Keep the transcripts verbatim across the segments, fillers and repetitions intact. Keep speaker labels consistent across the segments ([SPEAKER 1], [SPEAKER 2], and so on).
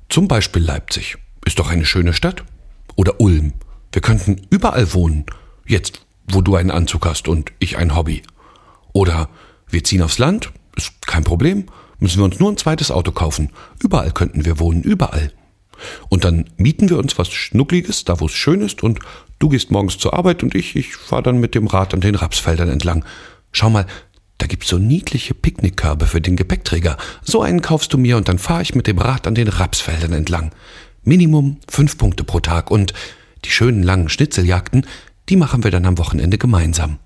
[SPEAKER 1] Zum Beispiel Leipzig. Ist doch eine schöne Stadt. Oder Ulm. Wir könnten überall wohnen. Jetzt, wo du einen Anzug hast und ich ein Hobby. Oder wir ziehen aufs Land. Ist kein Problem. Müssen wir uns nur ein zweites Auto kaufen. Überall könnten wir wohnen. Überall. Und dann mieten wir uns was Schnuckliges, da wo es schön ist, und du gehst morgens zur Arbeit und ich, ich fahre dann mit dem Rad an den Rapsfeldern entlang. Schau mal, da gibt's so niedliche Picknickkörbe für den Gepäckträger. So einen kaufst du mir und dann fahre ich mit dem Rad an den Rapsfeldern entlang. Minimum fünf Punkte pro Tag und die schönen langen Schnitzeljagden, die machen wir dann am Wochenende gemeinsam.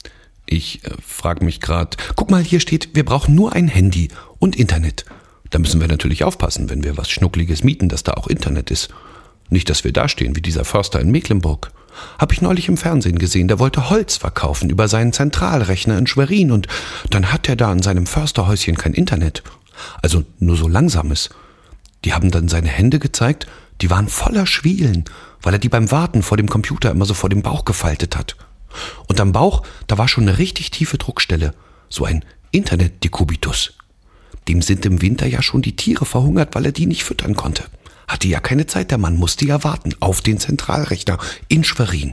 [SPEAKER 1] Ich äh, frage mich gerade, guck mal, hier steht, wir brauchen nur ein Handy und Internet. Da müssen wir natürlich aufpassen, wenn wir was Schnuckliges mieten, dass da auch Internet ist. Nicht, dass wir da stehen wie dieser Förster in Mecklenburg. Hab ich neulich im Fernsehen gesehen, der wollte Holz verkaufen über seinen Zentralrechner in Schwerin und dann hat er da in seinem Försterhäuschen kein Internet. Also nur so langsames. Die haben dann seine Hände gezeigt, die waren voller Schwielen, weil er die beim Warten vor dem Computer immer so vor dem Bauch gefaltet hat. Und am Bauch, da war schon eine richtig tiefe Druckstelle, so ein Internet-Dekubitus. Dem sind im Winter ja schon die Tiere verhungert, weil er die nicht füttern konnte. Hatte ja keine Zeit, der Mann musste ja warten auf den Zentralrechner in Schwerin.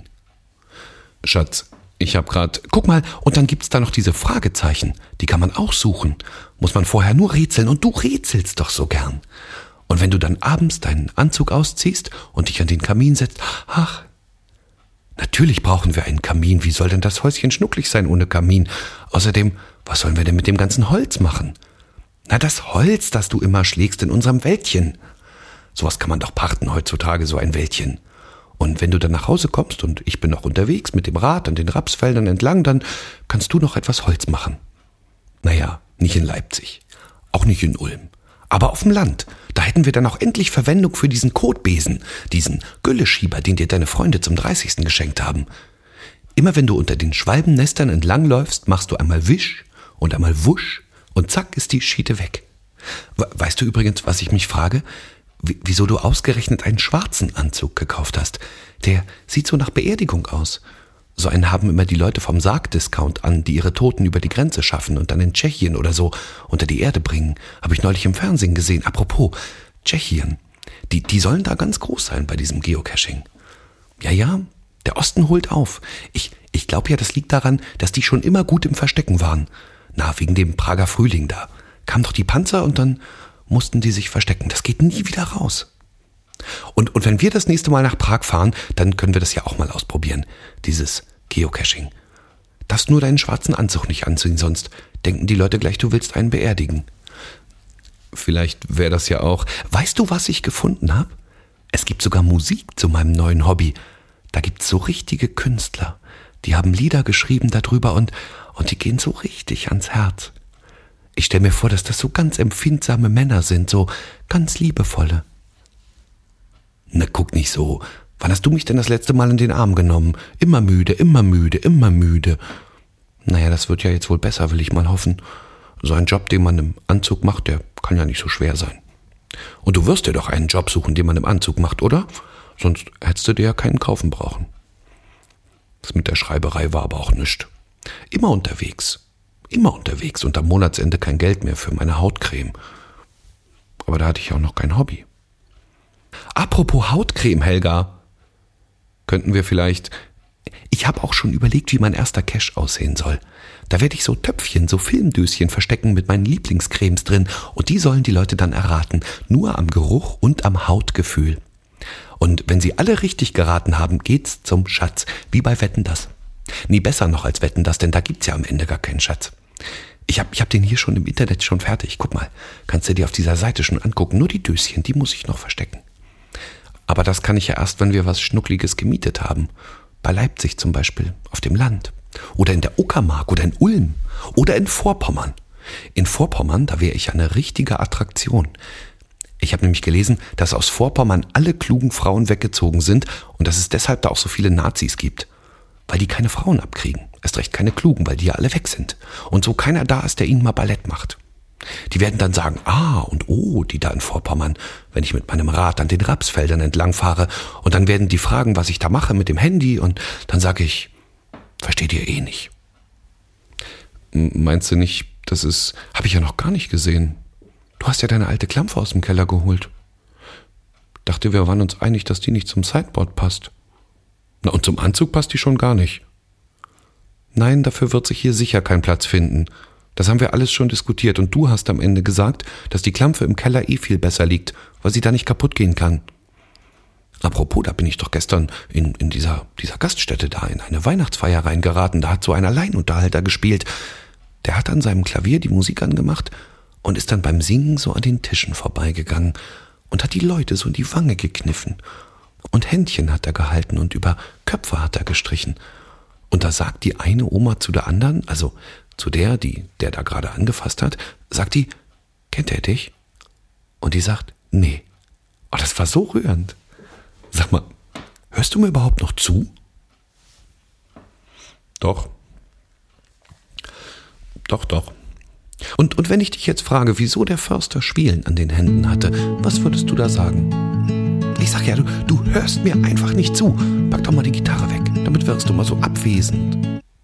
[SPEAKER 1] Schatz, ich hab grad, guck mal, und dann gibt's da noch diese Fragezeichen, die kann man auch suchen. Muss man vorher nur rätseln und du rätselst doch so gern. Und wenn du dann abends deinen Anzug ausziehst und dich an den Kamin setzt, ach, natürlich brauchen wir einen Kamin, wie soll denn das Häuschen schnucklig sein ohne Kamin? Außerdem, was sollen wir denn mit dem ganzen Holz machen? Na, das Holz, das du immer schlägst in unserem Wäldchen. Sowas kann man doch pachten heutzutage, so ein Wäldchen. Und wenn du dann nach Hause kommst und ich bin noch unterwegs mit dem Rad an den Rapsfeldern entlang, dann kannst du noch etwas Holz machen. Naja, nicht in Leipzig, auch nicht in Ulm, aber auf dem Land. Da hätten wir dann auch endlich Verwendung für diesen Kotbesen, diesen Gülleschieber, den dir deine Freunde zum dreißigsten geschenkt haben. Immer wenn du unter den Schwalbennestern entlangläufst, machst du einmal Wisch und einmal Wusch und zack ist die Schiete weg. Weißt du übrigens, was ich mich frage? Wieso du ausgerechnet einen schwarzen Anzug gekauft hast. Der sieht so nach Beerdigung aus. So einen haben immer die Leute vom Sargdiscount an, die ihre Toten über die Grenze schaffen und dann in Tschechien oder so unter die Erde bringen. Habe ich neulich im Fernsehen gesehen. Apropos, Tschechien. Die, die sollen da ganz groß sein bei diesem Geocaching. Ja, ja, der Osten holt auf. Ich, ich glaube ja, das liegt daran, dass die schon immer gut im Verstecken waren. Na, wegen dem Prager Frühling da. Kamen doch die Panzer und dann mussten die sich verstecken. Das geht nie wieder raus. Und, und wenn wir das nächste Mal nach Prag fahren, dann können wir das ja auch mal ausprobieren. Dieses Geocaching. Darfst nur deinen schwarzen Anzug nicht anziehen, sonst denken die Leute gleich, du willst einen beerdigen. Vielleicht wäre das ja auch... Weißt du, was ich gefunden habe? Es gibt sogar Musik zu meinem neuen Hobby. Da gibt's so richtige Künstler. Die haben Lieder geschrieben darüber und, und die gehen so richtig ans Herz. Ich stelle mir vor, dass das so ganz empfindsame Männer sind, so ganz liebevolle. Na, guck nicht so. Wann hast du mich denn das letzte Mal in den Arm genommen? Immer müde, immer müde, immer müde. Naja, das wird ja jetzt wohl besser, will ich mal hoffen. So ein Job, den man im Anzug macht, der kann ja nicht so schwer sein. Und du wirst dir doch einen Job suchen, den man im Anzug macht, oder? Sonst hättest du dir ja keinen kaufen brauchen. Das mit der Schreiberei war aber auch nichts. Immer unterwegs. Immer unterwegs und am Monatsende kein Geld mehr für meine Hautcreme. Aber da hatte ich auch noch kein Hobby. Apropos Hautcreme, Helga. Könnten wir vielleicht... Ich habe auch schon überlegt, wie mein erster Cache aussehen soll. Da werde ich so Töpfchen, so Filmdöschen verstecken mit meinen Lieblingscremes drin und die sollen die Leute dann erraten, nur am Geruch und am Hautgefühl. Und wenn sie alle richtig geraten haben, geht's zum Schatz, wie bei Wetten, dass. Nie besser noch als Wetten, dass, denn da gibt's ja am Ende gar keinen Schatz. Ich hab, ich hab den hier schon im Internet schon fertig. Guck mal, kannst du dir auf dieser Seite schon angucken. Nur die Döschen, die muss ich noch verstecken. Aber das kann ich ja erst, wenn wir was Schnuckliges gemietet haben. Bei Leipzig zum Beispiel, auf dem Land. Oder in der Uckermark oder in Ulm. Oder in Vorpommern. In Vorpommern, da wäre ich eine richtige Attraktion. Ich habe nämlich gelesen, dass aus Vorpommern alle klugen Frauen weggezogen sind und dass es deshalb da auch so viele Nazis gibt. Weil die keine Frauen abkriegen. Erst recht keine klugen, weil die ja alle weg sind. Und so keiner da ist, der ihnen mal Ballett macht. Die werden dann sagen, ah und oh, die da in Vorpommern, wenn ich mit meinem Rad an den Rapsfeldern entlang fahre. Und dann werden die fragen, was ich da mache mit dem Handy. Und dann sage ich, versteht ihr eh nicht. Meinst du nicht, das ist, habe ich ja noch gar nicht gesehen. Du hast ja deine alte Klampfe aus dem Keller geholt. Dachte, wir waren uns einig, dass die nicht zum Sideboard passt. Na, und zum Anzug passt die schon gar nicht. Nein, dafür wird sich hier sicher kein Platz finden. Das haben wir alles schon diskutiert und du hast am Ende gesagt, dass die Klampfe im Keller eh viel besser liegt, weil sie da nicht kaputt gehen kann. Apropos, da bin ich doch gestern in, in dieser, dieser Gaststätte da in eine Weihnachtsfeier reingeraten. Da hat so ein Alleinunterhalter gespielt. Der hat an seinem Klavier die Musik angemacht und ist dann beim Singen so an den Tischen vorbeigegangen und hat die Leute so in die Wange gekniffen. Und Händchen hat er gehalten und über Köpfe hat er gestrichen. Und da sagt die eine Oma zu der anderen, also zu der, die der da gerade angefasst hat, sagt die, kennt er dich? Und die sagt, nee. Oh, das war so rührend. Sag mal, hörst du mir überhaupt noch zu? Doch. Doch, doch. Und, und wenn ich dich jetzt frage, wieso der Förster Schwielen an den Händen hatte, was würdest du da sagen? Ich sag ja, du, du hörst mir einfach nicht zu. Pack doch mal die Gitarre weg, damit wirkst du mal so abwesend.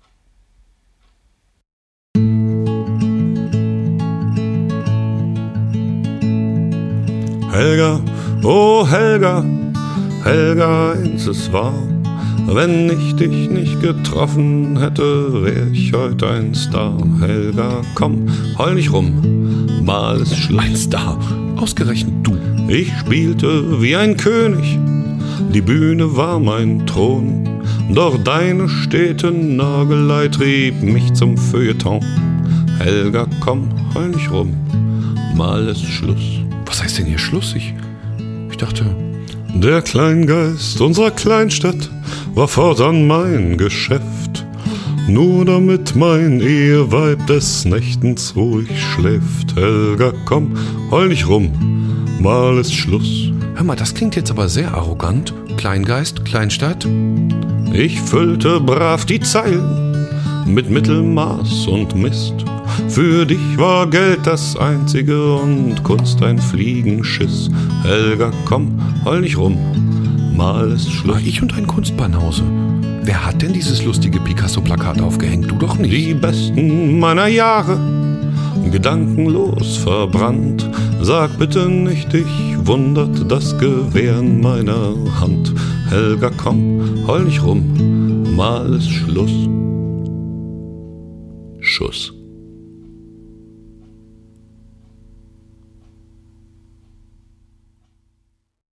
[SPEAKER 2] Helga, oh Helga, Helga, eins ist wahr, wenn ich dich nicht getroffen hätte, wär ich heute ein Star. Helga, komm, heul nicht rum, mal ist Schluss.
[SPEAKER 1] Ein Star, ausgerechnet du.
[SPEAKER 2] Ich spielte wie ein König, die Bühne war mein Thron, doch deine stete Nagelei trieb mich zum Feuilleton. Helga, komm, heul nicht rum, mal ist Schluss.
[SPEAKER 1] Was heißt denn hier Schluss? Ich, ich dachte...
[SPEAKER 2] Der Kleingeist unserer Kleinstadt war fortan mein Geschäft, nur damit mein Eheweib des Nächtens ruhig schläft. Helga, komm, heul nicht rum, mal ist Schluss.
[SPEAKER 1] Hör mal, das klingt jetzt aber sehr arrogant. Kleingeist, Kleinstadt.
[SPEAKER 2] Ich füllte brav die Zeilen mit Mittelmaß und Mist. Für dich war Geld das Einzige und Kunst ein Fliegenschiss. Helga, komm, heul nicht rum, mal ist Schluss.
[SPEAKER 1] Ah, ich und ein Kunstbanause. Wer hat denn dieses lustige Picasso-Plakat aufgehängt? Du doch nicht.
[SPEAKER 2] Die besten meiner Jahre, gedankenlos verbrannt. Sag bitte nicht, dich wundert das Gewehr in meiner Hand. Helga, komm, heul nicht rum, mal ist Schluss. Schuss.